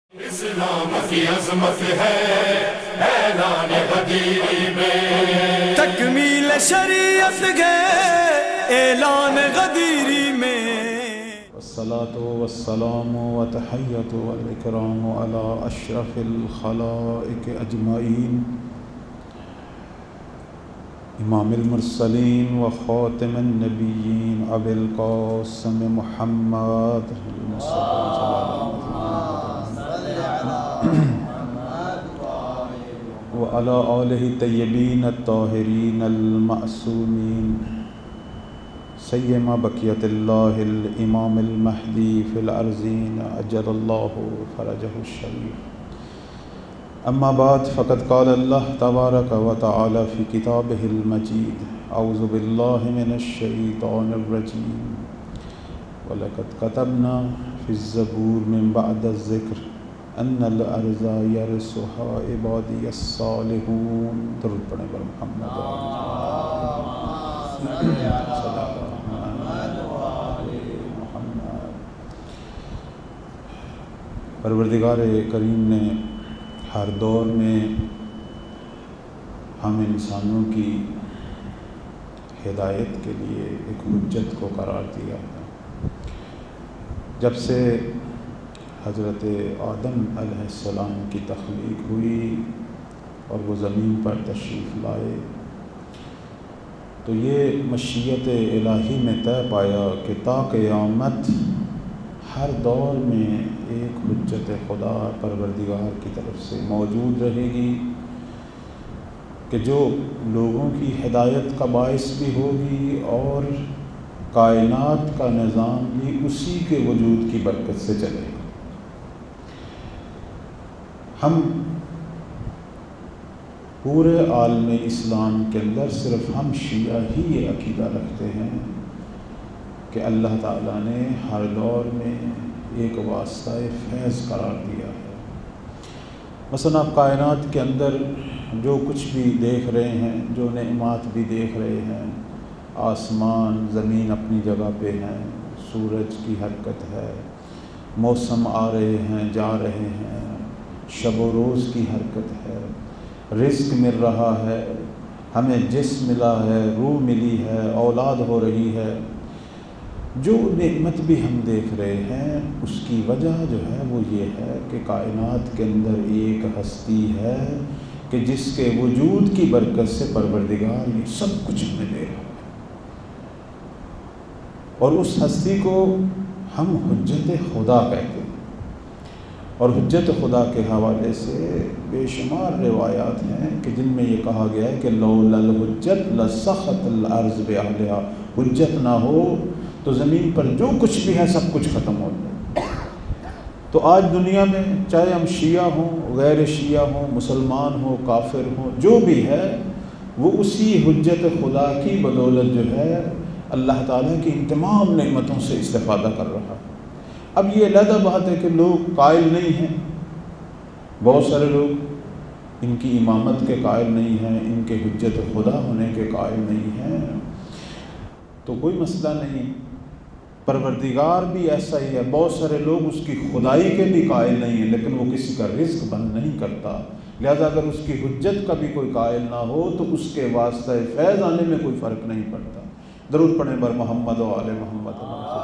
اسلام کی عظمت ہے اعلان غدیری میں، تکمیل شریعت گئے اعلان غدیری میں۔ والصلاة والسلام وتحیۃ والاکرام علی اشرف الخلائق اجمعین، امام المرسلین و خاتم النبیین ابی القاسم محمد وعلی آلہ الطیبین الطاہرین المعصومین، سیما بقیت اللہ الامام المہدی فی الارضین عجل اللہ فرجہ الشریف۔ اما بعد فقد قال اللہ تبارک و تعالی فی کتابہ المجید، اعوذ باللہ من الشیطان الرجیم، وَلَقَدْ كَتَبْنَا فِي الزَّبُورِ مِن بَعْدِ الذِّكْرِ ان الارض یرثها عبادی الصالحون۔ درود پڑھیں پر محمد پروردگار کریم نے ہر دور میں ہم انسانوں کی ہدایت کے لیے ایک حجت کو قرار دیا ہے۔ جب سے حضرت آدم علیہ السلام کی تخلیق ہوئی اور وہ زمین پر تشریف لائے تو یہ مشیت الہی میں طے پایا کہ تا قیامت ہر دور میں ایک حجت خدا پروردگار کی طرف سے موجود رہے گی کہ جو لوگوں کی ہدایت کا باعث بھی ہوگی اور کائنات کا نظام بھی اسی کے وجود کی برکت سے چلے گا۔ ہم پورے عالم اسلام کے اندر صرف ہم شیعہ ہی یہ عقیدہ رکھتے ہیں کہ اللہ تعالیٰ نے ہر دور میں ایک واسطہ فیض قرار دیا ہے۔ مثلا آپ کائنات کے اندر جو کچھ بھی دیکھ رہے ہیں، جو نعمات بھی دیکھ رہے ہیں، آسمان زمین اپنی جگہ پہ ہیں، سورج کی حرکت ہے، موسم آ رہے ہیں جا رہے ہیں، شب و روز کی حرکت ہے، رزق مل رہا ہے، ہمیں جسم ملا ہے، روح ملی ہے، اولاد ہو رہی ہے، جو نعمت بھی ہم دیکھ رہے ہیں اس کی وجہ جو ہے وہ یہ ہے کہ کائنات کے اندر ایک ہستی ہے کہ جس کے وجود کی برکت سے پروردگار یہ سب کچھ ہمیں دے رہا ہے، اور اس ہستی کو ہم حجت خدا کہتے ہیں۔ اور حجت خدا کے حوالے سے بے شمار روایات ہیں کہ جن میں یہ کہا گیا ہے کہ لولا الحجت لسخط الارض باہلہا، حجت نہ ہو تو زمین پر جو کچھ بھی ہے سب کچھ ختم ہو جائے۔ تو آج دنیا میں چاہے ہم شیعہ ہوں، غیر شیعہ ہوں، مسلمان ہوں، کافر ہوں، جو بھی ہے وہ اسی حجت خدا کی بدولت جو ہے اللہ تعالیٰ کی ان تمام نعمتوں سے استفادہ کر رہا ہے۔ اب یہ علیحدہ بات ہے کہ لوگ قائل نہیں ہیں، بہت سارے لوگ ان کی امامت کے قائل نہیں ہیں، ان کے حجت خدا ہونے کے قائل نہیں ہیں، تو کوئی مسئلہ نہیں، پروردگار بھی ایسا ہی ہے۔ بہت سارے لوگ اس کی خدائی کے بھی قائل نہیں ہیں لیکن وہ کسی کا رزق بند نہیں کرتا، لہذا اگر اس کی حجت کا بھی کوئی قائل نہ ہو تو اس کے واسطہ فیض آنے میں کوئی فرق نہیں پڑتا۔ درود پڑھیں بر محمد و آل محمد۔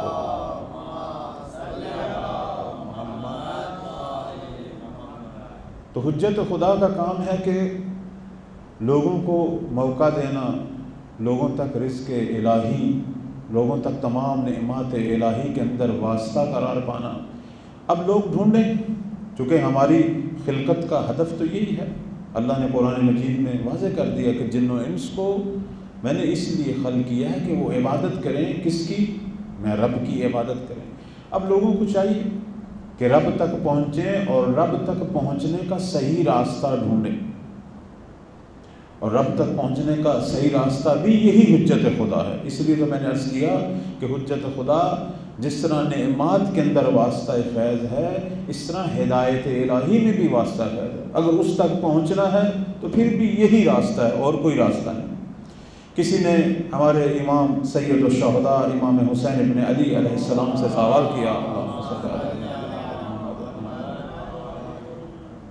تو حجت خدا کا کام ہے کہ لوگوں کو موقع دینا، لوگوں تک رزق الہی، لوگوں تک تمام نعمات الہی کے اندر واسطہ قرار پانا۔ اب لوگ ڈھونڈیں، چونکہ ہماری خلقت کا ہدف تو یہی ہے، اللہ نے قرآن مجید میں واضح کر دیا کہ جن و انس کو میں نے اس لیے خلق کیا ہے کہ وہ عبادت کریں، کس کی؟ میں رب کی عبادت کریں۔ اب لوگوں کو چاہیے کہ رب تک پہنچیں اور رب تک پہنچنے کا صحیح راستہ ڈھونڈیں، اور رب تک پہنچنے کا صحیح راستہ بھی یہی حجت خدا ہے۔ اس لیے تو میں نے عرض کیا کہ حجت خدا جس طرح نعمات کے اندر واسطہ فیض ہے، اس طرح ہدایت الہی میں بھی واسطہ فیض ہے۔ اگر اس تک پہنچنا ہے تو پھر بھی یہی راستہ ہے اور کوئی راستہ نہیں۔ کسی نے ہمارے امام سید الشہداء امام حسین ابن علی علیہ السلام سے سوال کیا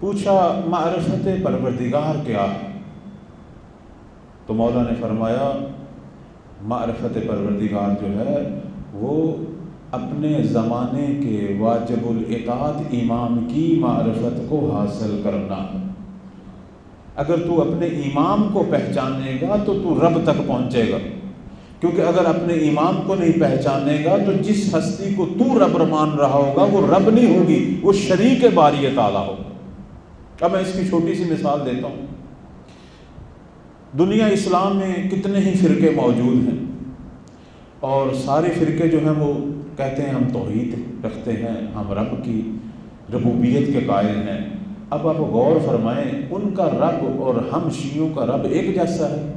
پوچھا معرفت پروردگار کیا ہے؟ تو مولا نے فرمایا معرفت پروردگار جو ہے وہ اپنے زمانے کے واجب الاطاعت امام کی معرفت کو حاصل کرنا ہے۔ اگر تو اپنے امام کو پہچانے گا تو تو رب تک پہنچے گا، کیونکہ اگر اپنے امام کو نہیں پہچانے گا تو جس ہستی کو تو رب مان رہا ہوگا وہ رب نہیں ہوگی، وہ شریک باری تعالیٰ ہوگا۔ اب میں اس کی چھوٹی سی مثال دیتا ہوں۔ دنیا اسلام میں کتنے ہی فرقے موجود ہیں، اور سارے فرقے جو ہیں وہ کہتے ہیں ہم توحید رکھتے ہیں، ہم رب کی ربوبیت کے قائل ہیں۔ اب آپ غور فرمائیں، ان کا رب اور ہم شیعوں کا رب ایک جیسا ہے؟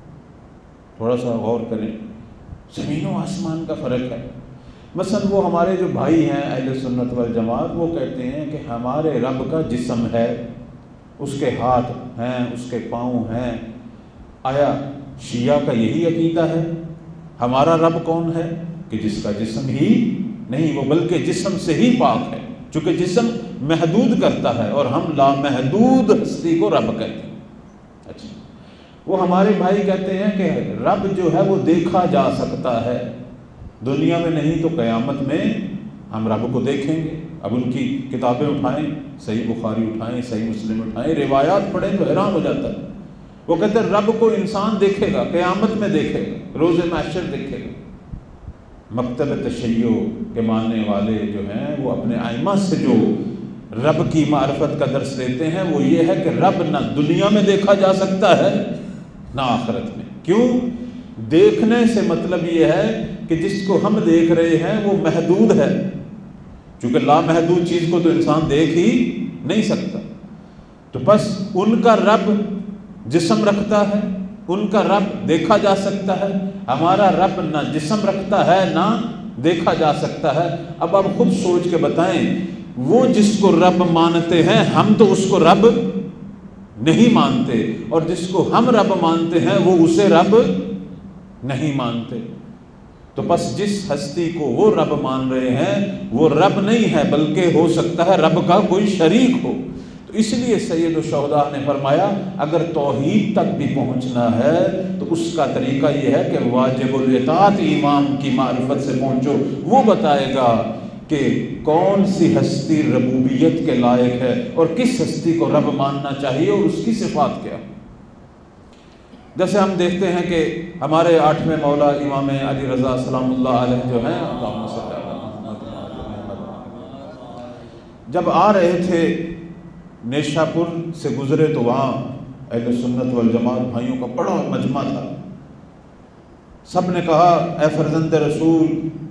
تھوڑا سا غور کریں، زمین و آسمان کا فرق ہے۔ مثلا وہ ہمارے جو بھائی ہیں اہل سنت والجماعت، وہ کہتے ہیں کہ ہمارے رب کا جسم ہے، اس کے ہاتھ ہیں، اس کے پاؤں ہیں۔ آیا شیعہ کا یہی عقیدہ ہے؟ ہمارا رب کون ہے کہ جس کا جسم ہی نہیں، وہ بلکہ جسم سے ہی پاک ہے، چونکہ جسم محدود کرتا ہے اور ہم لامحدود ہستی کو رب کہتے ہیں۔ اچھا، وہ ہمارے بھائی کہتے ہیں کہ رب جو ہے وہ دیکھا جا سکتا ہے، دنیا میں نہیں تو قیامت میں ہم رب کو دیکھیں گے۔ اب ان کی کتابیں اٹھائیں، صحیح بخاری اٹھائیں، صحیح مسلم اٹھائیں، روایات پڑھیں تو حیران ہو جاتا ہے۔ وہ کہتے ہیں رب کو انسان دیکھے گا، قیامت میں دیکھے گا، روز محشر دیکھے گا۔ مکتب تشیع کے ماننے والے جو ہیں وہ اپنے ائمہ سے جو رب کی معرفت کا درس دیتے ہیں وہ یہ ہے کہ رب نہ دنیا میں دیکھا جا سکتا ہے نہ آخرت میں۔ کیوں؟ دیکھنے سے مطلب یہ ہے کہ جس کو ہم دیکھ رہے ہیں وہ محدود ہے، چونکہ لامحدود چیز کو تو انسان دیکھ ہی نہیں سکتا۔ تو بس ان کا رب جسم رکھتا ہے، ان کا رب دیکھا جا سکتا ہے، ہمارا رب نہ جسم رکھتا ہے نہ دیکھا جا سکتا ہے۔ اب آپ خود سوچ کے بتائیں، وہ جس کو رب مانتے ہیں ہم تو اس کو رب نہیں مانتے، اور جس کو ہم رب مانتے ہیں وہ اسے رب نہیں مانتے۔ تو بس جس ہستی کو وہ رب مان رہے ہیں وہ رب نہیں ہے، بلکہ ہو سکتا ہے رب کا کوئی شریک ہو۔ تو اس لیے سید الشہداء نے فرمایا اگر توحید تک بھی پہنچنا ہے تو اس کا طریقہ یہ ہے کہ واجب الاطاعت امام کی معرفت سے پہنچو۔ وہ بتائے گا کہ کون سی ہستی ربوبیت کے لائق ہے اور کس ہستی کو رب ماننا چاہیے اور اس کی صفات کیا۔ جیسے ہم دیکھتے ہیں کہ ہمارے 8ویں مولا امام علی رضا سلام اللہ علیہ جو ہیں، جب آ رہے تھے نیشا پور سے گزرے تو وہاں اہل سنت والجماعت بھائیوں کا بڑا مجمع تھا۔ سب نے کہا اے فرزند رسول،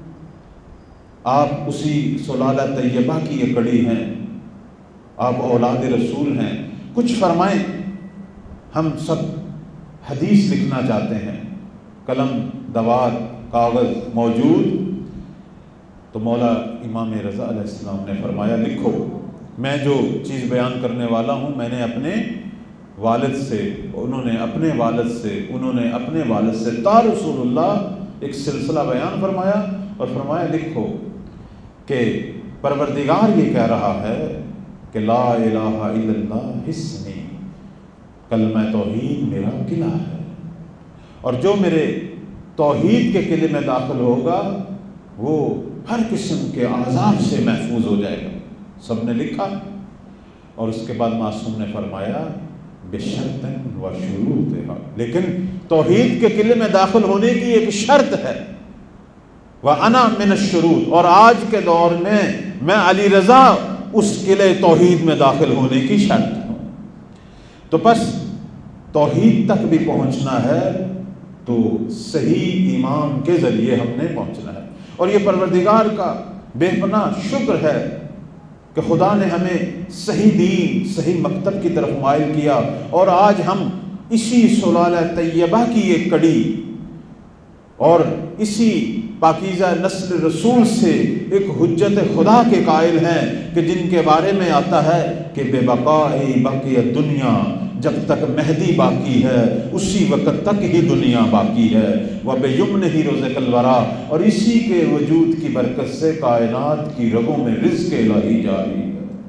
آپ اسی سلالہ طیبہ کی یہ کڑی ہیں، آپ اولاد رسول ہیں، کچھ فرمائیں، ہم سب حدیث لکھنا چاہتے ہیں۔ قلم، دوات، کاغذ موجود؟ تو مولا امام رضا علیہ السلام نے فرمایا لکھو، میں جو چیز بیان کرنے والا ہوں میں نے اپنے والد سے، انہوں نے اپنے والد سے، انہوں نے اپنے والد سے تا رسول اللہ ایک سلسلہ بیان فرمایا اور فرمایا لکھو کہ پروردگار یہ کہہ رہا ہے کہ لا الہ الا اللہ حصنی، کلمہ توحید میرا قلعہ ہے، اور جو میرے توحید کے قلعے میں داخل ہوگا وہ ہر قسم کے عذاب سے محفوظ ہو جائے گا۔ سب نے لکھا، اور اس کے بعد معصوم نے فرمایا بشرط و شروطہا، لیکن توحید کے قلعے میں داخل ہونے کی ایک شرط ہے، وَأَنَا مِنَ الشُّرُوط، اور آج کے دور میں علی رضا اس قلعے توحید میں داخل ہونے کی شرط ہوں۔ تو بس توحید تک بھی پہنچنا ہے تو صحیح امام کے ذریعے ہم نے پہنچنا ہے، اور یہ پروردگار کا بے پناہ شکر ہے کہ خدا نے ہمیں صحیح دین، صحیح مکتب کی طرف مائل کیا، اور آج ہم اسی سلالہ طیبہ کی ایک کڑی اور اسی پاکیزہ نسل رسول سے ایک حجت خدا کے قائل ہیں کہ جن کے بارے میں آتا ہے کہ بے بقائی باقی دنیا، جب تک مہدی باقی ہے اسی وقت تک ہی دنیا باقی ہے، وَبِيُمْنِهِ رُزِقَ الْوَرَىٰ، اور اسی کے وجود کی برکت سے کائنات کی رگوں میں رزق الہی جاری ہے۔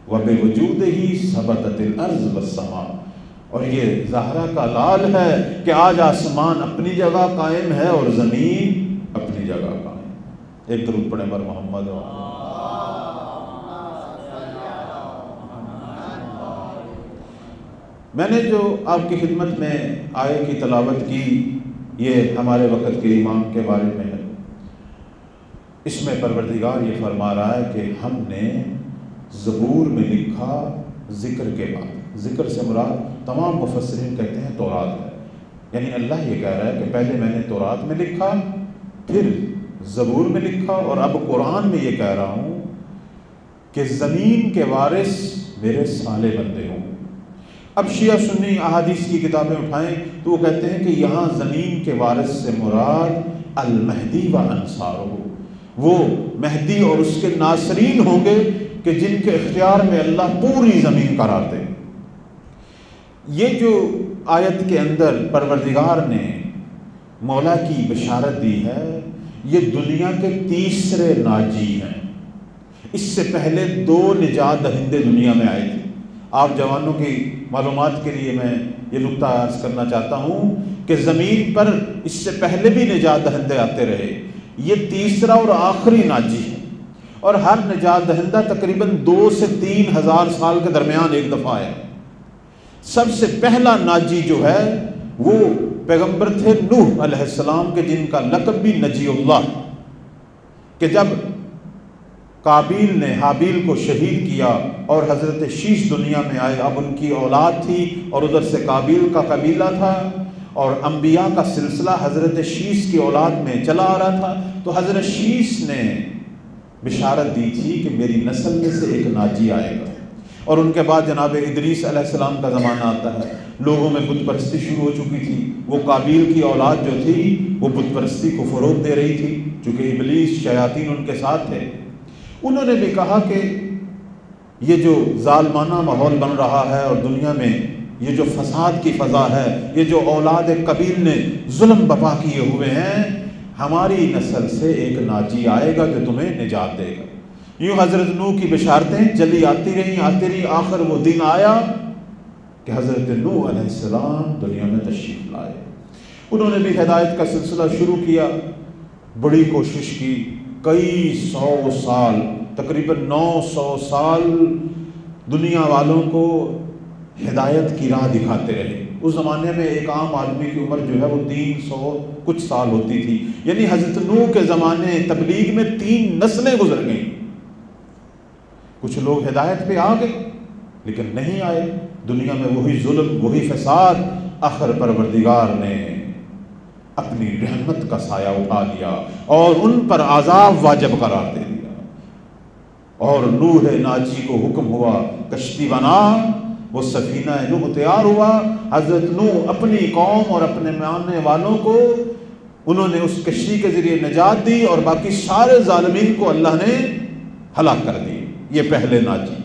وَبِوُجُودِهِ ثَبَتَتِ الْأَرْضُ وَالسَّمَاءُ، اور یہ زہرا کا لال ہے کہ آج آسمان اپنی جگہ قائم ہے اور زمین اپنی جگہ قائم۔ ایک درود پڑھیں بر محمد۔ میں نے جو آپ کی خدمت میں آیے کی تلاوت کی، یہ ہمارے وقت کے امام کے بارے میں ہے۔ اس میں پروردگار یہ فرما رہا ہے کہ ہم نے زبور میں لکھا ذکر کے بعد، ذکر سے مراد تمام مفسرین کہتے ہیں تورات ہے، یعنی اللہ یہ کہہ رہا ہے کہ پہلے میں نے تورات میں لکھا، پھر زبور میں لکھا، اور اب قرآن میں یہ کہہ رہا ہوں کہ زمین کے وارث میرے صالح بندے ہوں۔ اب شیعہ سنی احادیث کی کتابیں اٹھائیں تو وہ کہتے ہیں کہ یہاں زمین کے وارث سے مراد المہدی و انصارہ، وہ مہدی اور اس کے ناصرین ہوں گے کہ جن کے اختیار میں اللہ پوری زمین قرار دے۔ یہ جو آیت کے اندر پروردگار نے مولا کی بشارت دی ہے، یہ دنیا کے تیسرے ناجی ہیں۔ اس سے پہلے 2 نجات دہندے دنیا میں آئے تھے۔ آپ جوانوں کی معلومات کے لیے میں یہ نقطہ عرض کرنا چاہتا ہوں کہ زمین پر اس سے پہلے بھی نجات دہندے آتے رہے، یہ تیسرا اور آخری ناجی ہے، اور ہر نجات دہندہ تقریباً 2 سے 3 ہزار سال کے درمیان ایک دفعہ ہے۔ سب سے پہلا ناجی جو ہے وہ پیغمبر تھے نوح علیہ السلام کے، جن کا لقب بھی نجی اللہ، کہ جب قابیل نے حابیل کو شہید کیا اور حضرت شیش دنیا میں آئے، اب ان کی اولاد تھی اور ادھر سے قابیل کا قبیلہ تھا، اور انبیاء کا سلسلہ حضرت شیش کی اولاد میں چلا آ رہا تھا، تو حضرت شیش نے بشارت دی تھی کہ میری نسل میں سے ایک ناجی آئے گا۔ اور ان کے بعد جناب ادریس علیہ السلام کا زمانہ آتا ہے، لوگوں میں بت پرستی شروع ہو چکی تھی، وہ قابیل کی اولاد جو تھی وہ بت پرستی کو فروغ دے رہی تھی، چونکہ ابلیس شیاطین ان کے ساتھ تھے۔ انہوں نے بھی کہا کہ یہ جو ظالمانہ ماحول بن رہا ہے اور دنیا میں یہ جو فساد کی فضا ہے، یہ جو اولاد قبیل نے ظلم بپا کیے ہوئے ہیں، ہماری نسل سے ایک ناجی آئے گا جو تمہیں نجات دے گا۔ یوں حضرت نوح کی بشارتیں چلی آتی رہیں، آخر وہ دن آیا کہ حضرت نوح علیہ السلام دنیا میں تشریف لائے۔ انہوں نے بھی ہدایت کا سلسلہ شروع کیا، بڑی کوشش کی، کئی 100 سال، تقریباً 900 سال دنیا والوں کو ہدایت کی راہ دکھاتے رہے۔ اس زمانے میں ایک عام آدمی کی عمر جو ہے وہ 300 کچھ سال ہوتی تھی، یعنی حضرت نوح کے زمانے تبلیغ میں 3 نسلیں گزر گئیں۔ کچھ لوگ ہدایت پہ آ گئے لیکن نہیں آئے، دنیا میں وہی ظلم، وہی فساد۔ آخر پروردگار نے اپنی رحمت کا سایہ اٹھا لیا اور ان پر عذاب واجب قرار دے دیا، اور نوح ناجی کو حکم ہوا کشتی بنا، وہ سفینہ نوح تیار ہوا۔ حضرت نوح اپنی قوم اور اپنے ماننے والوں کو انہوں نے اس کشتی کے ذریعے نجات دی، اور باقی سارے ظالمین کو اللہ نے ہلاک کر دی۔ یہ پہلے ناجی۔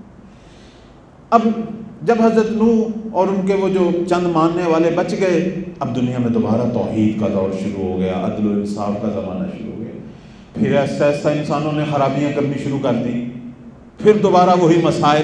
اب جب حضرت نوح اور ان کے وہ جو چند ماننے والے بچ گئے، اب دنیا میں دوبارہ توحید کا دور شروع ہو گیا، عدل و انصاف کا زمانہ شروع ہو گیا۔ پھر ایسا ایسا انسانوں نے خرابیاں کرنی شروع کر دی، پھر دوبارہ وہی مسائل۔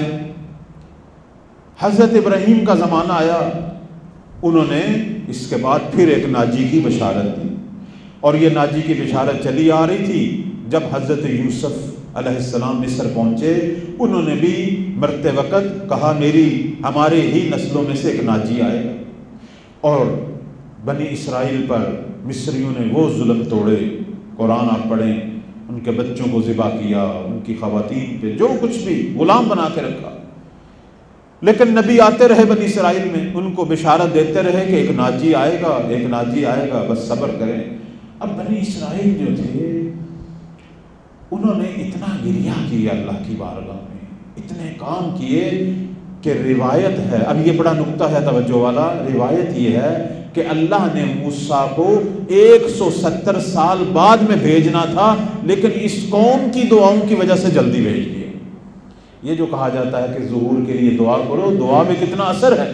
حضرت ابراہیم کا زمانہ آیا، انہوں نے اس کے بعد پھر ایک ناجی کی بشارت دی، اور یہ ناجی کی بشارت چلی آ رہی تھی۔ جب حضرت یوسف علیہ السلام مصر پہنچے، انہوں نے بھی مرتے وقت کہا ہمارے ہی نسلوں میں سے ایک ناجی آئے گا، اور بنی اسرائیل پر مصریوں نے وہ ظلم توڑے، قرآن آپ پڑھیں، ان کے بچوں کو ذبح کیا، ان کی خواتین پہ جو کچھ بھی غلام بنا کے رکھا، لیکن نبی آتے رہے بنی اسرائیل میں، ان کو بشارت دیتے رہے کہ ایک ناجی آئے گا، ایک ناجی آئے گا، بس صبر کریں۔ اب بنی اسرائیل جو تھے انہوں نے اتنا گریہ کیا اللہ کی بارگاہ میں، اتنے کام کیے کہ روایت ہے، اب یہ بڑا نقطہ ہے توجہ والا، روایت یہ ہے کہ اللہ نے موسیٰ کو 170 سال بعد میں بھیجنا تھا، لیکن اس قوم کی دعاؤں کی وجہ سے جلدی بھیج دیا۔ یہ جو کہا جاتا ہے کہ ظہور کے لیے دعا کرو، دعا میں کتنا اثر ہے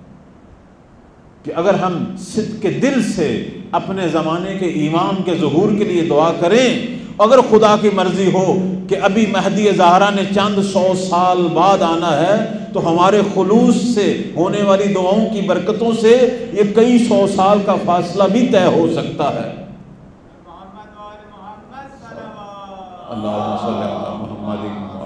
کہ اگر ہم صدق کے دل سے اپنے زمانے کے امام کے ظہور کے لیے دعا کریں اگر خدا کی مرضی ہو کہ ابھی مہدی زہرا نے چند 100 سال بعد آنا ہے تو ہمارے خلوص سے ہونے والی دعاؤں کی برکتوں سے یہ کئی 100 سال کا فاصلہ بھی طے ہو سکتا ہے۔ اللہم صلی علی محمد۔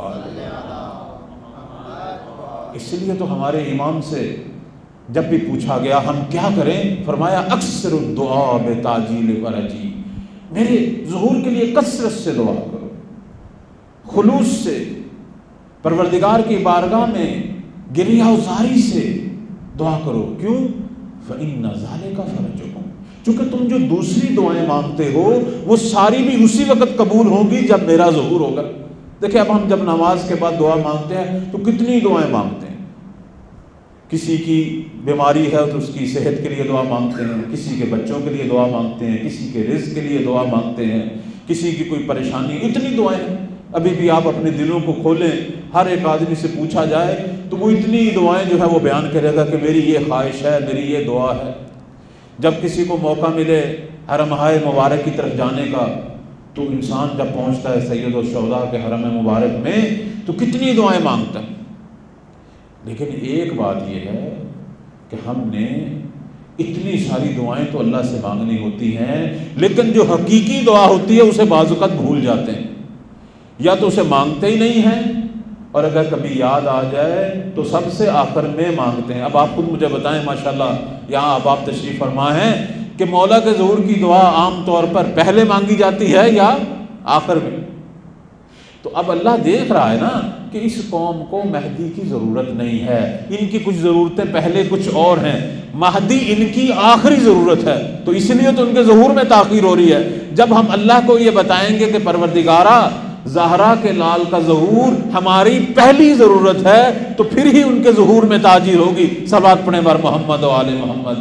اس لیے تو ہمارے امام سے جب بھی پوچھا گیا ہم کیا کریں، فرمایا اکثر الدعاء بتعجیل فرجی، میرے ظہور کے لیے کثرت سے دعا کرو، خلوص سے، پروردگار کی بارگاہ میں گریہ وزاری سے دعا کرو۔ کیوں؟ فإن ذلک فرجکم، چونکہ تم جو دوسری دعائیں مانگتے ہو وہ ساری بھی اسی وقت قبول ہوں گی جب میرا ظہور ہوگا۔ دیکھیں اب ہم جب نماز کے بعد دعا مانگتے ہیں تو کتنی دعائیں مانگتے ہیں، کسی کی بیماری ہے تو اس کی صحت کے لیے دعا مانگتے ہیں، کسی کے بچوں کے لیے دعا مانگتے ہیں، کسی کے رزق کے لیے دعا مانگتے ہیں، کسی کی کوئی پریشانی، اتنی دعائیں ہیں۔ ابھی بھی آپ اپنے دلوں کو کھولیں، ہر ایک آدمی سے پوچھا جائے تو وہ اتنی دعائیں جو ہے وہ بیان کرے گا کہ میری یہ خواہش ہے، میری یہ دعا ہے۔ جب کسی کو موقع ملے حرمہائے مبارک کی طرف جانے کا تو انسان جب پہنچتا ہے سید الشہداء کے حرم مبارک میں تو کتنی دعائیں مانگتا ہے۔ لیکن ایک بات یہ ہے کہ ہم نے اتنی ساری دعائیں تو اللہ سے مانگنی ہوتی ہیں، لیکن جو حقیقی دعا ہوتی ہے اسے بعض اوقات بھول جاتے ہیں، یا تو اسے مانگتے ہی نہیں ہیں، اور اگر کبھی یاد آ جائے تو سب سے آخر میں مانگتے ہیں۔ اب آپ خود مجھے بتائیں، ماشاءاللہ یہاں آپ تشریف فرما ہیں کہ مولا کے ظہور کی دعا عام طور پر پہلے مانگی جاتی ہے یا آخر میں؟ تو اب اللہ دیکھ رہا ہے نا کہ اس قوم کو مہدی کی ضرورت نہیں ہے، ان کی کچھ ضرورتیں پہلے کچھ اور ہیں، مہدی ان کی آخری ضرورت ہے، تو اس لیے تو ان کے ظہور میں تاخیر ہو رہی ہے۔ جب ہم اللہ کو یہ بتائیں گے کہ پروردگارا زہرا کے لال کا ظہور ہماری پہلی ضرورت ہے، تو پھر ہی ان کے ظہور میں تاجیل ہوگی۔ صلوات پڑھیں بر محمد و آل محمد۔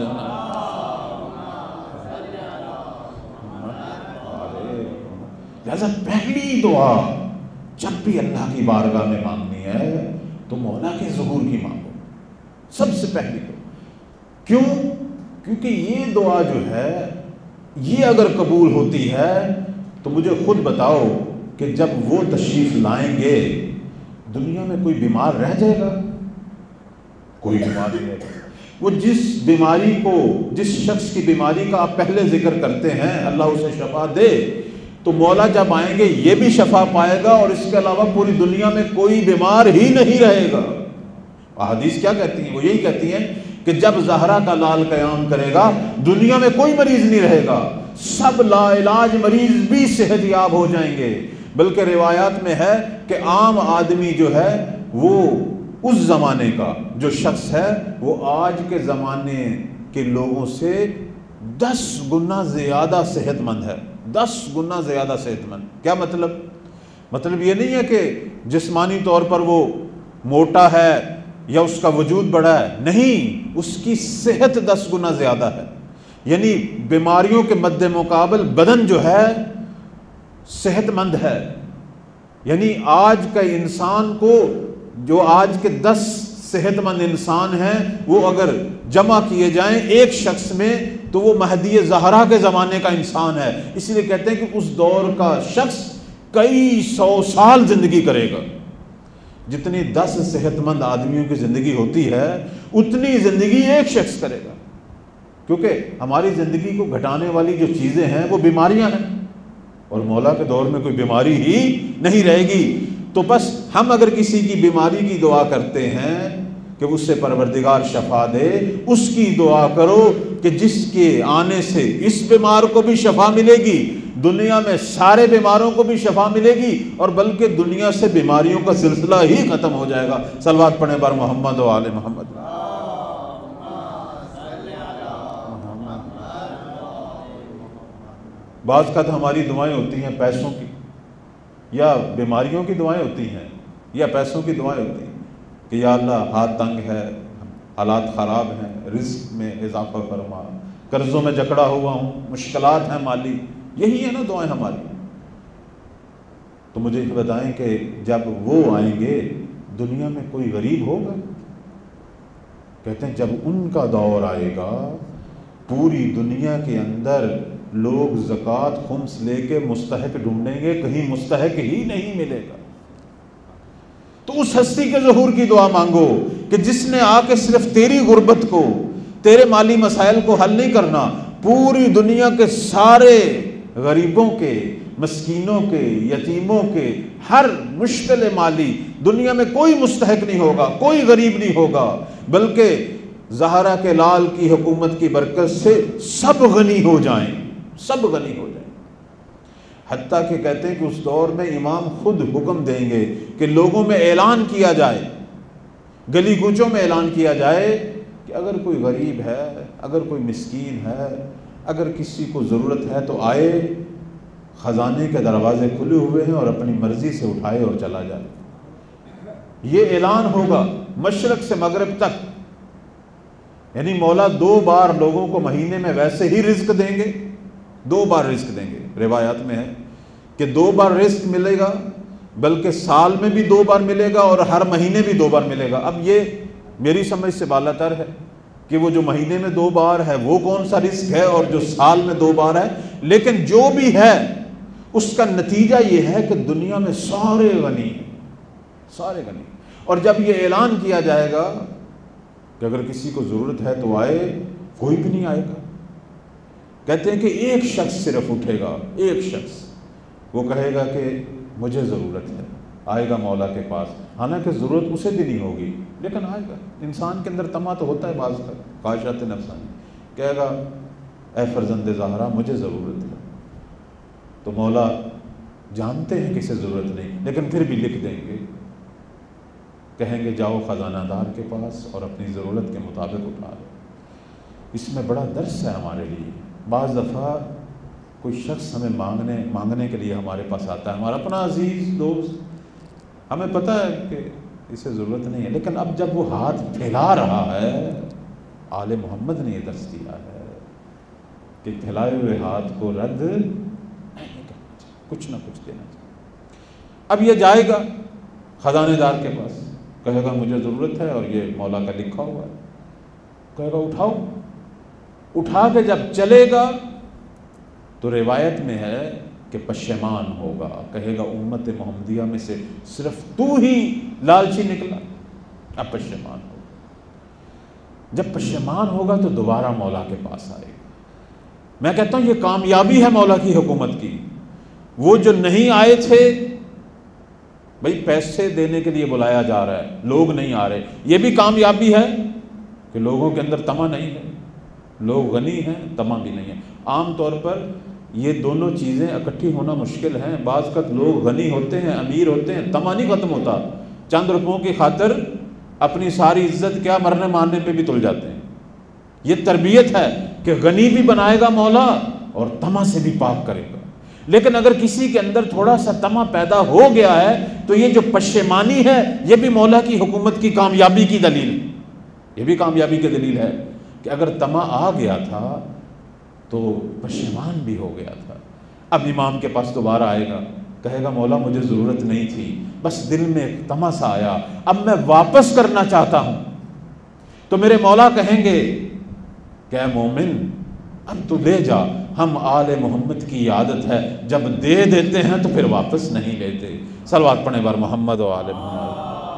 لہذا پہلی دعا جب بھی اللہ کی بارگاہ میں مانگنی ہے تو مولا کے ظہور کی مانگو، سب سے پہلی دعا۔ کیوں؟ کیونکہ یہ دعا جو ہے یہ اگر قبول ہوتی ہے تو مجھے خود بتاؤ کہ جب وہ تشریف لائیں گے دنیا میں کوئی بیمار رہ جائے گا؟ کوئی بیمار نہیں رہے گا۔ وہ جس بیماری کو، جس شخص کی بیماری کا آپ پہلے ذکر کرتے ہیں اللہ اسے شفا دے، تو مولا جب آئیں گے یہ بھی شفا پائے گا، اور اس کے علاوہ پوری دنیا میں کوئی بیمار ہی نہیں رہے گا۔ احادیث کیا کہتی ہیں؟ وہ یہی کہتی ہیں کہ جب زہرا کا لال قیام کرے گا دنیا میں کوئی مریض نہیں رہے گا، سب لا علاج مریض بھی صحت یاب ہو جائیں گے۔ بلکہ روایات میں ہے کہ عام آدمی جو ہے وہ اس زمانے کا جو شخص ہے وہ آج کے زمانے کے لوگوں سے 10 گنا زیادہ صحت مند ہے، 10 گنا زیادہ صحت مند۔ کیا مطلب؟ مطلب یہ نہیں ہے کہ جسمانی طور پر وہ موٹا ہے یا اس کا وجود بڑا ہے، نہیں، اس کی صحت 10 گنا زیادہ ہے، یعنی بیماریوں کے مد مقابل بدن جو ہے صحت مند ہے۔ یعنی آج کا انسان کو، جو آج کے 10 صحت مند انسان ہیں وہ اگر جمع کیے جائیں ایک شخص میں تو وہ مہدی زہرا کے زمانے کا انسان ہے۔ اس لیے کہتے ہیں کہ اس دور کا شخص کئی 100 سال زندگی کرے گا۔ جتنی 10 صحت مند آدمیوں کی زندگی ہوتی ہے اتنی زندگی ایک شخص کرے گا، کیونکہ ہماری زندگی کو گھٹانے والی جو چیزیں ہیں وہ بیماریاں ہیں، اور مولا کے دور میں کوئی بیماری ہی نہیں رہے گی۔ تو بس ہم اگر کسی کی بیماری کی دعا کرتے ہیں کہ اس سے پروردگار شفا دے، اس کی دعا کرو کہ جس کے آنے سے اس بیمار کو بھی شفا ملے گی، دنیا میں سارے بیماروں کو بھی شفا ملے گی، اور بلکہ دنیا سے بیماریوں کا سلسلہ ہی ختم ہو جائے گا۔ صلوات پڑھیں بر محمد و آل محمد۔ بعض کا تو ہماری دعائیں ہوتی ہیں پیسوں کی یا بیماریوں کی دعائیں ہوتی ہیں یا پیسوں کی دعائیں ہوتی ہیں کہ یا اللہ ہاتھ تنگ ہے، حالات خراب ہیں، رزق میں اضافہ فرما، قرضوں میں جکڑا ہوا ہوں، مشکلات ہیں مالی، یہی ہے نا دعائیں ہماری۔ تو مجھے بتائیں کہ جب وہ آئیں گے دنیا میں کوئی غریب ہوگا؟ کہتے ہیں جب ان کا دور آئے گا پوری دنیا کے اندر لوگ زکوٰۃ خمس لے کے مستحق ڈھونڈیں گے، کہیں مستحق ہی نہیں ملے گا۔ تو اس ہستی کے ظہور کی دعا مانگو کہ جس نے آ کے صرف تیری غربت کو، تیرے مالی مسائل کو حل نہیں کرنا، پوری دنیا کے سارے غریبوں کے، مسکینوں کے، یتیموں کے، ہر مشکل مالی، دنیا میں کوئی مستحق نہیں ہوگا، کوئی غریب نہیں ہوگا، بلکہ زہرا کے لال کی حکومت کی برکت سے سب غنی ہو جائیں، سب غنی ہو جائیں۔ حتیٰ کہ کہتے ہیں کہ اس دور میں امام خود حکم دیں گے کہ لوگوں میں اعلان کیا جائے، گلی کوچوں میں اعلان کیا جائے کہ اگر کوئی غریب ہے، اگر کوئی مسکین ہے، اگر کسی کو ضرورت ہے تو آئے، خزانے کے دروازے کھلے ہوئے ہیں اور اپنی مرضی سے اٹھائے اور چلا جائے۔ یہ اعلان ہوگا مشرق سے مغرب تک، یعنی مولا 2 بار لوگوں کو مہینے میں ویسے ہی رزق دیں گے، 2 بار رزق دیں گے۔ روایات میں ہے کہ 2 بار رزق ملے گا، بلکہ سال میں بھی 2 بار ملے گا اور ہر مہینے بھی 2 بار ملے گا۔ اب یہ میری سمجھ سے بالا تر ہے کہ وہ جو مہینے میں 2 بار ہے وہ کون سا رزق ہے اور جو سال میں 2 بار ہے، لیکن جو بھی ہے اس کا نتیجہ یہ ہے کہ دنیا میں سارے غنی، سارے غنی۔ اور جب یہ اعلان کیا جائے گا کہ اگر کسی کو ضرورت ہے تو آئے، کوئی بھی نہیں آئے گا۔ کہتے ہیں کہ ایک شخص صرف اٹھے گا، ایک شخص، وہ کہے گا کہ مجھے ضرورت ہے، آئے گا مولا کے پاس، حالانکہ ضرورت اسے بھی نہیں ہوگی لیکن آئے گا۔ انسان کے اندر طمع تو ہوتا ہے بعض کا، خواہشات نفسانی، کہے گا اے فرزند زہرا مجھے ضرورت ہے، تو مولا جانتے ہیں کسے ضرورت نہیں لیکن پھر بھی لکھ دیں گے، کہیں گے جاؤ خزانہ دار کے پاس اور اپنی ضرورت کے مطابق اٹھا لو۔ اس میں بڑا درس ہے ہمارے لیے۔ بعض دفعہ کوئی شخص ہمیں مانگنے کے لیے ہمارے پاس آتا ہے، ہمارا اپنا عزیز دوست، ہمیں پتہ ہے کہ اسے ضرورت نہیں ہے، لیکن اب جب وہ ہاتھ پھیلا رہا ہے، آل محمد نے یہ درس دیا ہے کہ پھیلائے ہوئے ہاتھ کو رد نہیں کرنا چاہیے، کچھ نہ کچھ دینا چاہیے۔ اب یہ جائے گا خزانے دار کے پاس، کہے گا مجھے ضرورت ہے اور یہ مولا کا لکھا ہوا ہے، کہے گا اٹھاؤ، اٹھا کے جب چلے گا تو روایت میں ہے کہ پشیمان ہوگا، کہے گا امت محمدیہ میں سے صرف تو ہی لالچی نکلا، اب پشیمان ہوگا۔ جب پشیمان ہوگا تو دوبارہ مولا کے پاس آئے گا۔ میں کہتا ہوں یہ کامیابی ہے مولا کی حکومت کی۔ وہ جو نہیں آئے تھے، بھئی پیسے دینے کے لیے بلایا جا رہا ہے، لوگ نہیں آ رہے، یہ بھی کامیابی ہے کہ لوگوں کے اندر طمع نہیں ہے، لوگ غنی ہیں، طمع بھی نہیں ہے۔ عام طور پر یہ دونوں چیزیں اکٹھی ہونا مشکل ہیں۔ بعض وقت لوگ غنی ہوتے ہیں، امیر ہوتے ہیں، طمع نہیں ختم ہوتا، چند روپوں کی خاطر اپنی ساری عزت کیا مرنے مارنے پہ بھی تل جاتے ہیں۔ یہ تربیت ہے کہ غنی بھی بنائے گا مولا اور طمع سے بھی پاک کرے گا۔ لیکن اگر کسی کے اندر تھوڑا سا طمع پیدا ہو گیا ہے تو یہ جو پشیمانی ہے یہ بھی مولا کی حکومت کی کامیابی کی دلیل ہے، یہ بھی کامیابی کی دلیل ہے کہ اگر طمع آ گیا تھا تو پشیمان بھی ہو گیا تھا۔ اب امام کے پاس دوبارہ آئے گا، کہے گا مولا مجھے ضرورت نہیں تھی، بس دل میں ایک طمع سا آیا، اب میں واپس کرنا چاہتا ہوں۔ تو میرے مولا کہیں گے کہ اے مومن اب تو لے جا، ہم آل محمد کی عادت ہے جب دے دیتے ہیں تو پھر واپس نہیں لیتے۔ صلوات پڑھیں بار محمد و آل محمد۔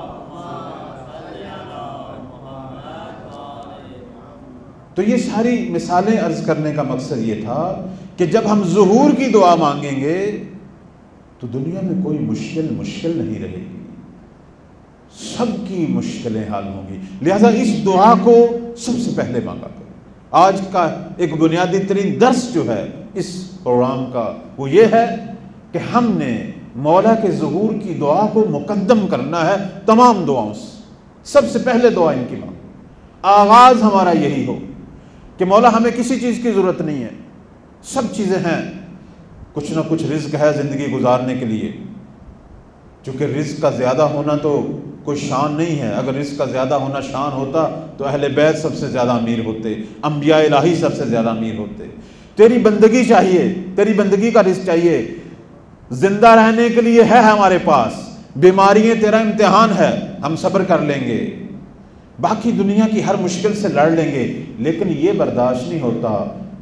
تو یہ ساری مثالیں عرض کرنے کا مقصد یہ تھا کہ جب ہم ظہور کی دعا مانگیں گے تو دنیا میں کوئی مشکل نہیں رہے گی، سب کی مشکلیں حل ہوں گی۔ لہذا اس دعا کو سب سے پہلے مانگا کرو۔ آج کا ایک بنیادی ترین درس جو ہے اس پروگرام کا وہ یہ ہے کہ ہم نے مولا کے ظہور کی دعا کو مقدم کرنا ہے تمام دعاؤں سے۔ سب سے پہلے دعا ان کی مانگو، آغاز ہمارا یہی ہو کہ مولا ہمیں کسی چیز کی ضرورت نہیں ہے، سب چیزیں ہیں، کچھ نہ کچھ رزق ہے زندگی گزارنے کے لیے۔ چونکہ رزق کا زیادہ ہونا تو کوئی شان نہیں ہے، اگر رزق کا زیادہ ہونا شان ہوتا تو اہل بیت سب سے زیادہ امیر ہوتے، انبیاء الہی سب سے زیادہ امیر ہوتے۔ تیری بندگی چاہیے، تیری بندگی کا رزق چاہیے، زندہ رہنے کے لیے ہے ہمارے پاس، بیماریاں تیرا امتحان ہے، ہم صبر کر لیں گے، باقی دنیا کی ہر مشکل سے لڑ لیں گے، لیکن یہ برداشت نہیں ہوتا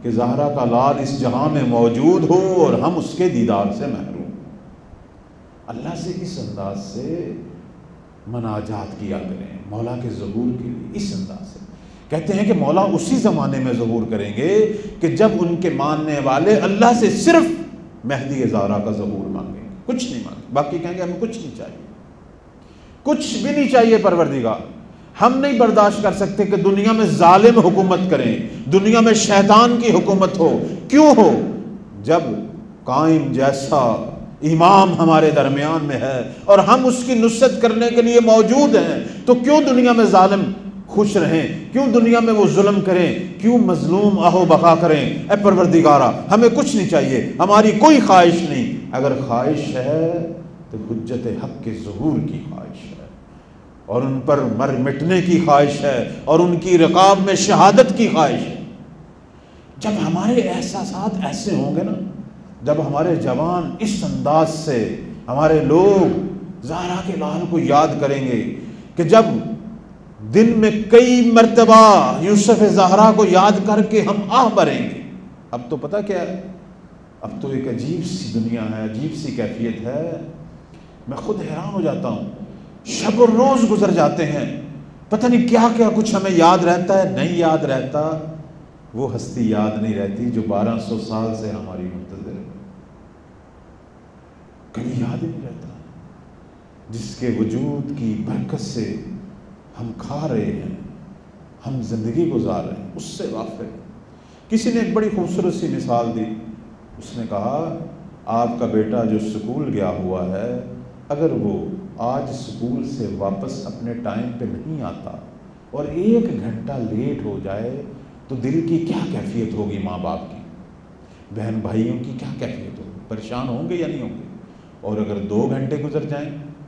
کہ زہرا کا لال اس جہاں میں موجود ہو اور ہم اس کے دیدار سے محروم. اللہ سے اس انداز سے مناجات کیا کریں مولا کے ظہور کے لیے. اس انداز سے کہتے ہیں کہ مولا اسی زمانے میں ظہور کریں گے کہ جب ان کے ماننے والے اللہ سے صرف مہدی زہرا کا ظہور مانگیں گے, کچھ نہیں مانگیں. باقی کہیں گے ہمیں کچھ نہیں چاہیے, کچھ بھی نہیں چاہیے پروردگار. ہم نہیں برداشت کر سکتے کہ دنیا میں ظالم حکومت کریں, دنیا میں شیطان کی حکومت ہو. کیوں ہو؟ جب قائم جیسا امام ہمارے درمیان میں ہے اور ہم اس کی نصرت کرنے کے لیے موجود ہیں, تو کیوں دنیا میں ظالم خوش رہیں, کیوں دنیا میں وہ ظلم کریں, کیوں مظلوم آہو بقا کریں. اے پروردگارا ہمیں کچھ نہیں چاہیے, ہماری کوئی خواہش نہیں. اگر خواہش ہے تو حجت حق کے ظہور کی خواہش ہے, اور ان پر مٹنے کی خواہش ہے, اور ان کی رقاب میں شہادت کی خواہش ہے. جب ہمارے احساسات ایسے ہوں گے نا, جب ہمارے جوان اس انداز سے, ہمارے لوگ زہرا کے لال کو یاد کریں گے کہ جب دن میں کئی مرتبہ یوسف زہرا کو یاد کر کے ہم آہ بھریں گے. اب تو پتہ کیا ہے, اب تو ایک عجیب سی دنیا ہے, عجیب سی کیفیت ہے. میں خود حیران ہو جاتا ہوں, شب و روز گزر جاتے ہیں, پتہ نہیں کیا کیا کچھ ہمیں یاد رہتا ہے, نہیں یاد رہتا. وہ ہستی یاد نہیں رہتی جو 1200 سال سے ہماری منتظر ہے. کبھی یاد ہی نہیں رہتا, جس کے وجود کی برکت سے ہم کھا رہے ہیں, ہم زندگی گزار رہے ہیں, اس سے واقف. کسی نے ایک بڑی خوبصورت سی مثال دی. اس نے کہا آپ کا بیٹا جو سکول گیا ہوا ہے, اگر وہ آج سکول سے واپس اپنے ٹائم پہ نہیں آتا اور 1 گھنٹہ لیٹ ہو جائے تو دل کی کیا کیفیت ہوگی, ماں باپ کی, بہن بھائیوں کی کیا کیفیت ہوگی, پریشان ہوں گے یا نہیں ہوں گے. اور اگر 2 گھنٹے گزر جائیں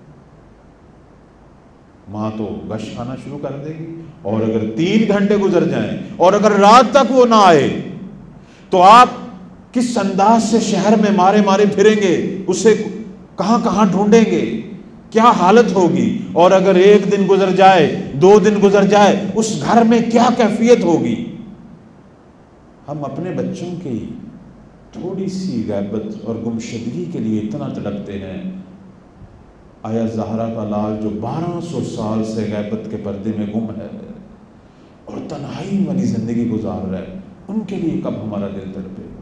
ماں تو گش کھانا شروع کر دے گی, اور اگر 3 گھنٹے گزر جائیں اور اگر رات تک وہ نہ آئے تو آپ کس انداز سے شہر میں مارے مارے پھریں گے, اسے کہاں کہاں ڈھونڈیں گے, کیا حالت ہوگی. اور اگر 1 دن گزر جائے, 2 دن گزر جائے, اس گھر میں کیا کیفیت ہوگی. ہم اپنے بچوں کی تھوڑی سی غیبت اور گمشدگی کے لیے اتنا تڑپتے ہیں. آیا زہرا کا لال جو 1200 سال سے غیبت کے پردے میں گم ہے اور تنہائی والی زندگی گزار رہا ہے, ان کے لیے کب ہمارا دل تڑپے گا.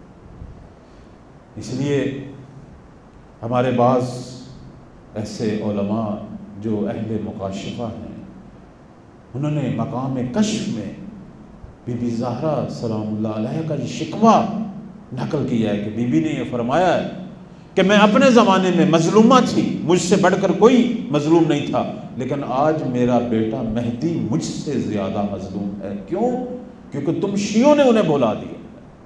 اس لیے ہمارے بعض ایسے علماء جو اہل مکاشفہ ہیں, انہوں نے مقام کشف میں بی بی زہرا سلام اللہ علیہ کا یہ شکوہ نقل کیا ہے کہ بی بی نے یہ فرمایا ہے کہ میں اپنے زمانے میں مظلومہ تھی, مجھ سے بڑھ کر کوئی مظلوم نہیں تھا, لیکن آج میرا بیٹا مہدی مجھ سے زیادہ مظلوم ہے. کیوں؟ کیونکہ تم شیعوں نے انہیں بھلا دیا.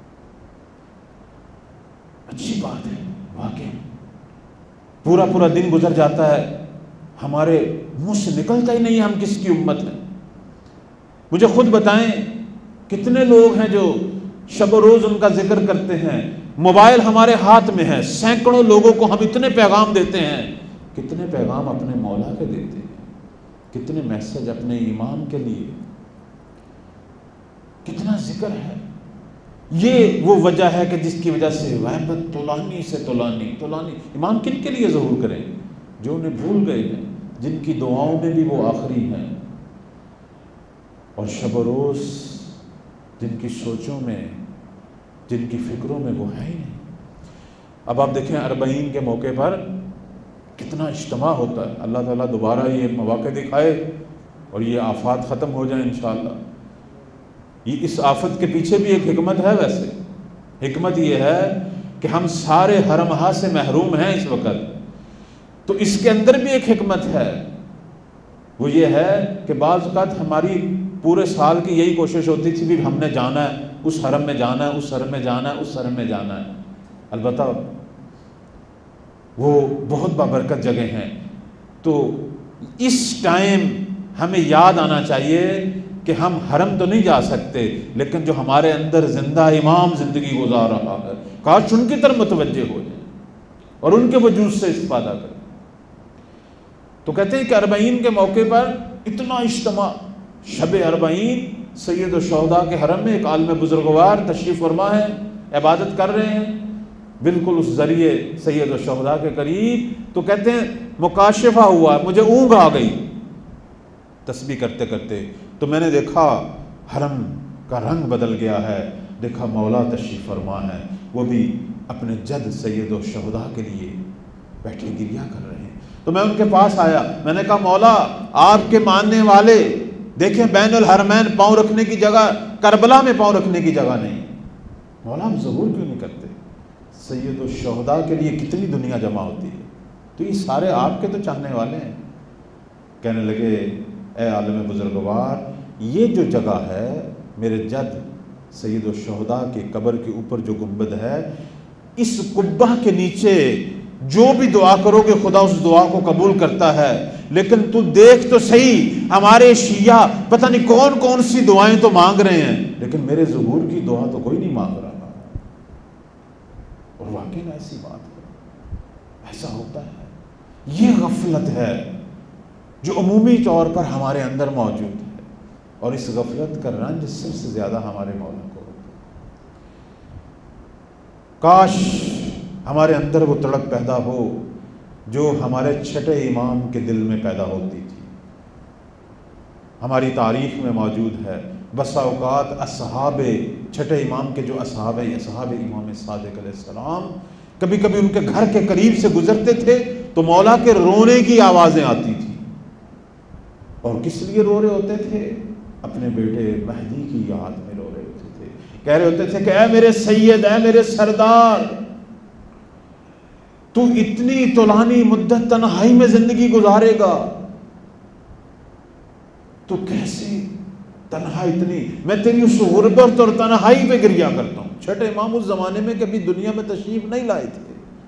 اچھی بات ہے واقعی, پورا دن گزر جاتا ہے, ہمارے منہ سے نکلتا ہی نہیں ہم کس کی امت ہیں. مجھے خود بتائیں کتنے لوگ ہیں جو شب و روز ان کا ذکر کرتے ہیں, موبائل ہمارے ہاتھ میں ہے, سینکڑوں لوگوں کو ہم اتنے پیغام دیتے ہیں. کتنے پیغام اپنے مولا کے دیتے ہیں, کتنے میسج اپنے ایمان کے لیے, کتنا ذکر ہے. یہ وہ وجہ ہے کہ جس کی وجہ سے غیبت طولانی سے طولانی. ایمان کن کے لیے ظہور کریں؟ جو انہیں بھول گئے ہیں, جن کی دعاؤں میں بھی وہ آخری ہیں, اور شب و روز جن کی سوچوں میں, جن کی فکروں میں وہ ہے ہی نہیں. اب آپ دیکھیں 40 کے موقع پر کتنا اجتماع ہوتا ہے. اللہ تعالیٰ دوبارہ یہ مواقع دکھائے اور یہ آفات ختم ہو جائیں انشاءاللہ. یہ اس آفت کے پیچھے بھی ایک حکمت ہے. ویسے حکمت یہ ہے کہ ہم سارے حرمہا سے محروم ہیں اس وقت, تو اس کے اندر بھی ایک حکمت ہے. وہ یہ ہے کہ بعض اوقات ہماری پورے سال کی یہی کوشش ہوتی تھی کہ ہم نے جانا ہے, اس حرم میں جانا ہے, اس حرم میں جانا ہے, اس حرم میں جانا ہے. البتہ وہ بہت بابرکت جگہ ہیں. تو اس ٹائم ہمیں یاد آنا چاہیے کہ ہم حرم تو نہیں جا سکتے, لیکن جو ہمارے اندر زندہ امام زندگی گزار رہا ہے, کاش ان کی طرف متوجہ ہو جائیں اور ان کے وجود سے استفادہ کریں. تو کہتے ہیں کہ 40 کے موقع پر اتنا اجتماع, شب 40 سید الشہداء کے حرم میں ایک عالم بزرگوار تشریف فرما ہے، عبادت کر رہے ہیں بالکل اس ذریعے سید الشہداء کے قریب، تو کہتے ہیں مکاشفہ ہوا، مجھے اونگ آ گئی تسبیح کرتے کرتے، تو میں نے دیکھا حرم کا رنگ بدل گیا ہے، دیکھا مولا تشریف فرما ہے، وہ بھی اپنے جد سید الشہداء کے لیے بیٹھے گریہ کر رہے ہیں۔ تو میں ان کے پاس آیا، میں نے کہا مولا آپ کے ماننے والے دیکھیں بین الحرمین پاؤں رکھنے کی جگہ، کربلا میں پاؤں رکھنے کی جگہ نہیں، مولا ہم ظہور کیوں نہیں کرتے؟ سید الشہداء کے لیے کتنی دنیا جمع ہوتی ہے، تو یہ سارے آپ کے تو چاہنے والے ہیں۔ کہنے لگے اے عالم بزرگوار، یہ جو جگہ ہے میرے جد سید الشہداء کی قبر کے اوپر جو گنبد ہے، اس قبہ کے نیچے جو بھی دعا کرو گے خدا اس دعا کو قبول کرتا ہے، لیکن تو دیکھ تو صحیح ہمارے شیعہ پتہ نہیں کون کون سی دعائیں تو مانگ رہے ہیں، لیکن میرے ظہور کی دعا تو کوئی نہیں مانگ رہا۔ اور واقعی ایسی بات ہے، ایسا ہوتا ہے۔ یہ غفلت ہے جو عمومی طور پر ہمارے اندر موجود ہے، اور اس غفلت کا رنج سب سے زیادہ ہمارے مولا کو ہوتا ہے۔ کاش ہمارے اندر وہ تڑپ پیدا ہو جو ہمارے چھٹے امام کے دل میں پیدا ہوتی تھی۔ ہماری تاریخ میں موجود ہے، بسا اوقات اصحاب چھٹے امام کے جو اصحاب امام صادق علیہ السلام کبھی کبھی ان کے گھر کے قریب سے گزرتے تھے تو مولا کے رونے کی آوازیں آتی تھی، اور کس لیے رو رہے ہوتے تھے؟ اپنے بیٹے مہدی کی یاد میں رو رہے ہوتے تھے، کہہ رہے ہوتے تھے کہ اے میرے سید، اے میرے سردار، تو اتنی طولانی مدت تنہائی میں زندگی گزارے گا، تو کیسے تنہا اتنی، میں تیری اس غربت اور تنہائی پہ گریہ کرتا ہوں۔ چھٹے امام اس زمانے میں کبھی دنیا میں تشریف نہیں لائے تھے۔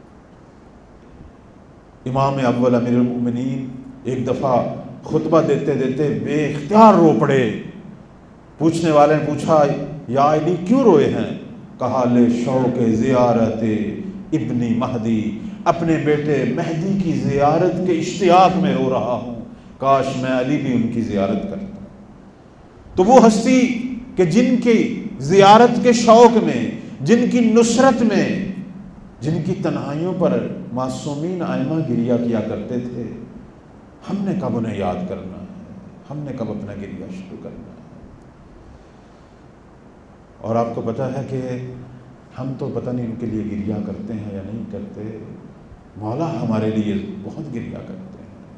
امام اول امیر المؤمنین ایک دفعہ خطبہ دیتے دیتے بے اختیار رو پڑے۔ پوچھنے والے نے پوچھا یا علی کیوں روئے ہیں؟ کہا لے شوق زیارت ابنی مہدی، اپنے بیٹے مہدی کی زیارت کے اشتیاق میں رو رہا ہوں، کاش میں علی بھی ان کی زیارت کرتا۔ تو وہ ہستی کہ جن کی زیارت کے شوق میں، جن کی نصرت میں، جن کی تنہائیوں پر معصومین ائمہ گریہ کیا کرتے تھے، ہم نے کب انہیں یاد کرنا ہے؟ ہم نے کب اپنا گریہ شروع کرنا ہے؟ اور آپ کو پتہ ہے کہ ہم تو پتہ نہیں ان کے لیے گریہ کرتے ہیں یا نہیں کرتے، مولا ہمارے لیے بہت گریہ کرتے ہیں۔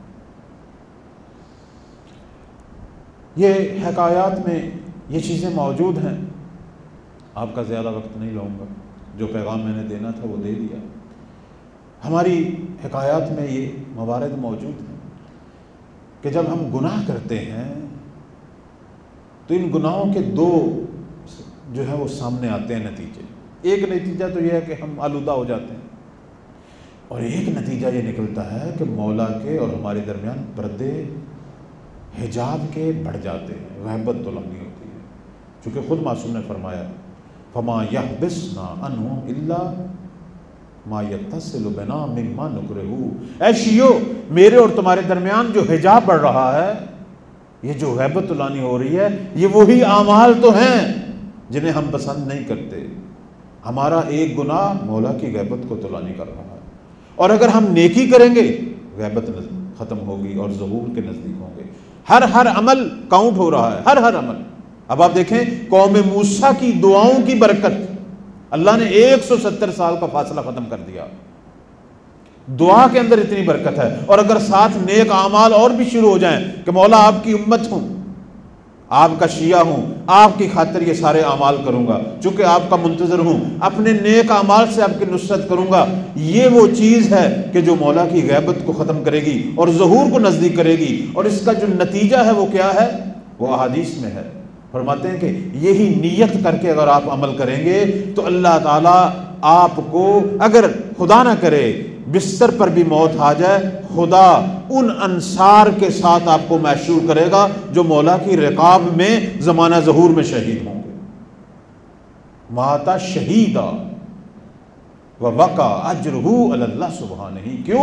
یہ حکایات میں یہ چیزیں موجود ہیں، آپ کا زیادہ وقت نہیں لوں گا، جو پیغام میں نے دینا تھا وہ دے دیا۔ ہماری حکایات میں یہ موارد موجود ہیں کہ جب ہم گناہ کرتے ہیں تو ان گناہوں کے دو جو ہے وہ سامنے آتے ہیں نتیجے۔ ایک نتیجہ تو یہ ہے کہ ہم آلودہ ہو جاتے ہیں، اور ایک نتیجہ یہ نکلتا ہے کہ مولا کے اور ہمارے درمیان پردے حجاب کے بڑھ جاتے ہیں، غیبت طلبی ہوتی ہے، چونکہ خود معصوم نے فرمایا فما یحبسنا عنہ الا ما یتصل بنا مما نکرہ۔ اے شیعو، میرے اور تمہارے درمیان جو حجاب بڑھ رہا ہے، یہ جو غیبت طلانی ہو رہی ہے، یہ وہی اعمال تو ہیں جنہیں ہم پسند نہیں کرتے۔ ہمارا ایک گناہ مولا کی غیبت کو طلانی کر رہا ہے، اور اگر ہم نیکی کریں گے غیبت ختم ہوگی اور ظہور کے نزدیک ہوں گے۔ ہر عمل کاؤنٹ ہو رہا ہے، ہر عمل۔ اب آپ دیکھیں قوم موسیٰ کی دعاؤں کی برکت، اللہ نے 170 سال کا فاصلہ ختم کر دیا۔ دعا کے اندر اتنی برکت ہے، اور اگر ساتھ نیک اعمال اور بھی شروع ہو جائیں کہ مولا آپ کی امت ہوں، آپ کا شیعہ ہوں، آپ کی خاطر یہ سارے اعمال کروں گا، چونکہ آپ کا منتظر ہوں، اپنے نیک اعمال سے آپ کی نصرت کروں گا، یہ وہ چیز ہے کہ جو مولا کی غیبت کو ختم کرے گی اور ظہور کو نزدیک کرے گی۔ اور اس کا جو نتیجہ ہے وہ کیا ہے؟ وہ احادیث میں ہے، فرماتے ہیں کہ یہی نیت کر کے اگر آپ عمل کریں گے تو اللہ تعالیٰ آپ کو، اگر خدا نہ کرے بستر پر بھی موت آ جائے، خدا ان انصار کے ساتھ آپ کو محشور کرے گا جو مولا کی رقاب میں زمانہ ظہور میں شہید ہوں گے۔ ماتا شہیدا ووقع اجرہ علی اللہ سبحانہ۔ کیوں؟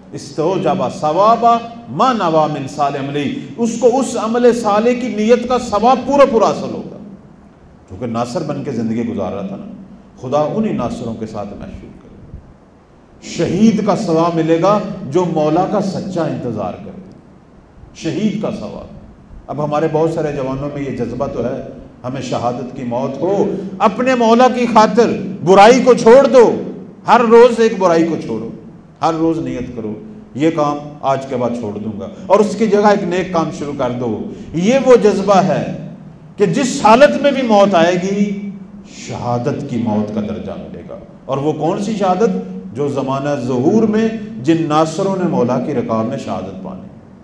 استوجب ثواب ما نوى من صالح عملی، اس کو اس عمل صالح کی نیت کا ثواب پورا پورا حاصل ہوگا. کیونکہ ناصر بن کے زندگی گزار رہا تھا نا، خدا انہی ناصروں کے ساتھ محشور کرے. شہید کا ثواب ملے گا جو مولا کا سچا انتظار کرے، شہید کا ثواب. اب ہمارے بہت سارے جوانوں میں یہ جذبہ تو ہے، ہمیں شہادت کی موت ہو، اپنے مولا کی خاطر برائی کو چھوڑ دو. ہر روز ایک برائی کو چھوڑو، ہر روز نیت کرو یہ کام آج کے بعد چھوڑ دوں گا، اور اس کی جگہ ایک نیک کام شروع کر دو. یہ وہ جذبہ ہے کہ جس حالت میں بھی موت آئے گی شہادت کی موت کا درجہ ملے گا. اور وہ کون سی شہادت؟ جو زمانہ ظہور میں جن ناصروں نے مولا کی رکاب میں شہادت پانی.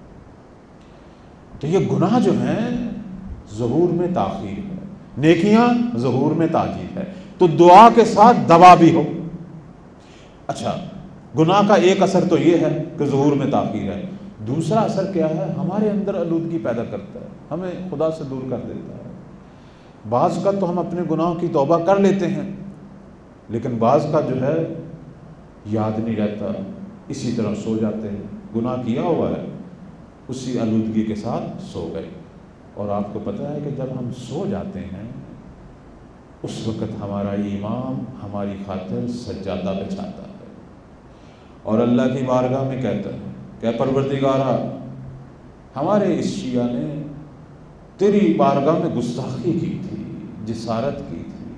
تو یہ گناہ جو ہیں ظہور میں تاخیر ہے، نیکیاں ظہور میں تاجیل ہے. تو دعا کے ساتھ دوا بھی ہو. اچھا، گناہ کا ایک اثر تو یہ ہے کہ ظہور میں تاخیر ہے. دوسرا اثر کیا ہے؟ ہمارے اندر آلودگی پیدا کرتا ہے، ہمیں خدا سے دور کر دیتا ہے. بعض کا تو ہم اپنے گناہوں کی توبہ کر لیتے ہیں، لیکن بعض کا جو ہے یاد نہیں رہتا، اسی طرح سو جاتے ہیں. گناہ کیا ہوا ہے، اسی آلودگی کے ساتھ سو گئے. اور آپ کو پتہ ہے کہ جب ہم سو جاتے ہیں اس وقت ہمارا امام ہماری خاطر سجادہ بچھاتا ہے اور اللہ کی بارگاہ میں کہتا ہے کہ پروردگارا، ہمارے اس شیعہ نے تیری بارگاہ میں گستاخی کی تھی، جسارت کی تھی،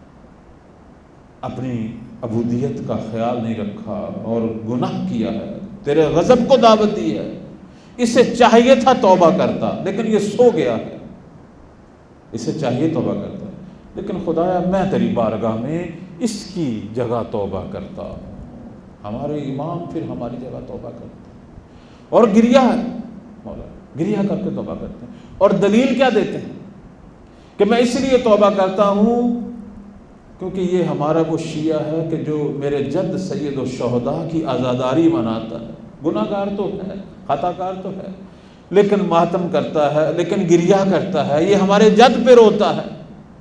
اپنی عبودیت کا خیال نہیں رکھا اور گناہ کیا ہے، تیرے غضب کو دعوت دی ہے. اسے چاہیے تھا توبہ کرتا، لیکن یہ سو گیا ہے. اسے چاہیے توبہ کرتا، لیکن خدایا میں تیری بارگاہ میں اس کی جگہ توبہ کرتا ہوں. ہمارے امام پھر ہماری جگہ توبہ کرتے ہیں اور گریہ ہے، مولا گریہ کر کے توبہ کرتے ہیں. اور دلیل کیا دیتے ہیں کہ میں اس لیے توبہ کرتا ہوں کیونکہ یہ ہمارا وہ شیعہ ہے کہ جو میرے جد سید الشہداء کی عزاداری مناتا ہے. گناہ گار تو ہے، خطا کار تو ہے، لیکن ماتم کرتا ہے، لیکن گریہ کرتا ہے، یہ ہمارے جد پہ روتا ہے.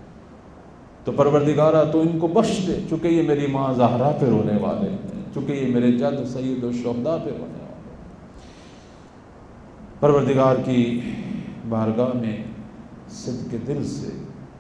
تو پروردگارا تو ان کو بخش دے، چونکہ یہ میری ماں زہرا پہ رونے والے ہیں، چونکہ یہ میرے جد سید الشہداء پہ رونے والے ہیں. پروردگار کی بارگاہ میں صدق دل سے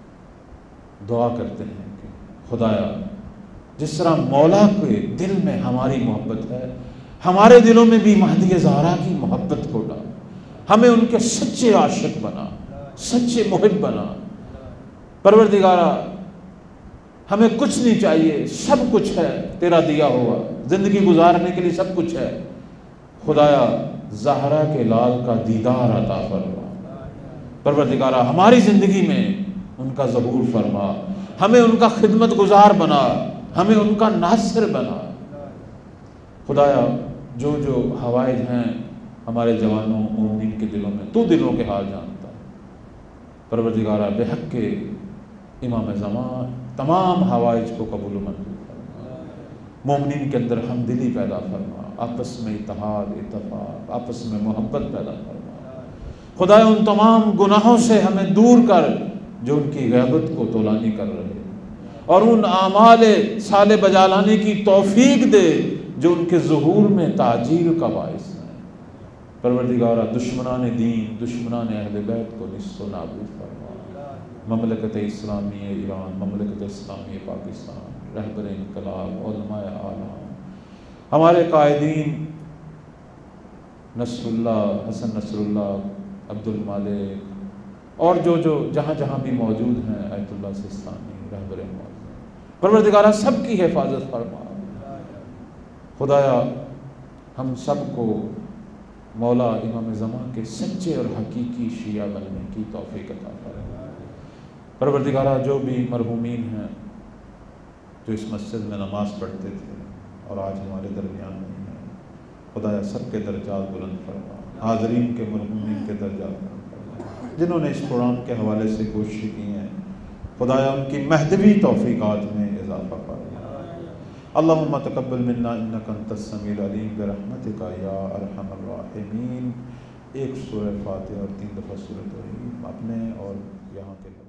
دعا کرتے ہیں کہ خدایا، جس طرح مولا کے دل میں ہماری محبت ہے، ہمارے دلوں میں بھی مہدی زہرا کی محبت کو ڈال. ہمیں ان کے سچے عاشق بنا، سچے محب بنا. پروردگارا، ہمیں کچھ نہیں چاہیے، سب کچھ ہے تیرا دیا ہوا، زندگی گزارنے کے لیے سب کچھ ہے. خدایا، زہرا کے لال کا دیدار عطا فرما. پروردگارا، ہماری زندگی میں ان کا ظہور فرما، ہمیں ان کا خدمت گزار بنا، ہمیں ان کا ناصر بنا. خدایا، جو جو حوائج ہیں ہمارے جوانوں مومنین کے دلوں میں، تو دلوں کے حال جانتا ہے. پروردگارا، بے حق کے امام زمان تمام حوائج کو قبول و منظور فرما. مومنین کے اندر ہمدلی پیدا فرما، آپس میں اتحاد، اتفاق، آپس میں محبت پیدا فرما. خدایا، ان تمام گناہوں سے ہمیں دور کر جو ان کی غیبت کو طولانی کر رہے ہیں، اور ان اعمال صالح بجا لانے کی توفیق دے جو ان کے ظہور میں تعجیل کا باعث ہے. پروردگارا، دشمنان دین، دشمنان اہل بیت کو نصف و نابود فرما. مملکت اسلامی ایران، مملکت اسلامی پاکستان، رہبر انقلاب، علماء اعلام، ہمارے قائدین نصر اللہ، حسن نصر اللہ، عبد المالک، اور جو جہاں جہاں بھی موجود ہیں، آیت اللہ سستانی، رہبر موجود، پروردگارہ سب کی حفاظت فرما. خدایا، ہم سب کو مولا امام زمان کے سچے اور حقیقی شیعہ بننے کی توفیق عطا فرما. پروردگارہ، جو بھی مرحومین ہیں جو اس مسجد میں نماز پڑھتے تھے اور آج ہمارے درمیان نہیں ہیں، خدایا سب کے درجات بلند فرما. حاضرین کے، مرحومین کے درجات بلند فرما. جنہوں نے اس پروگرام کے حوالے سے کوششیں کی ہیں، خدایا ان کی مہدوی توفیقات میں اضافہ فرما. اللہم تقبل منا انک انت السمیع العلیم برحمتک یا ارحم الراحمین. ایک سورہ فاتحہ اور 3 دفعہ سورۃ الرحیم اپنے اور یہاں کے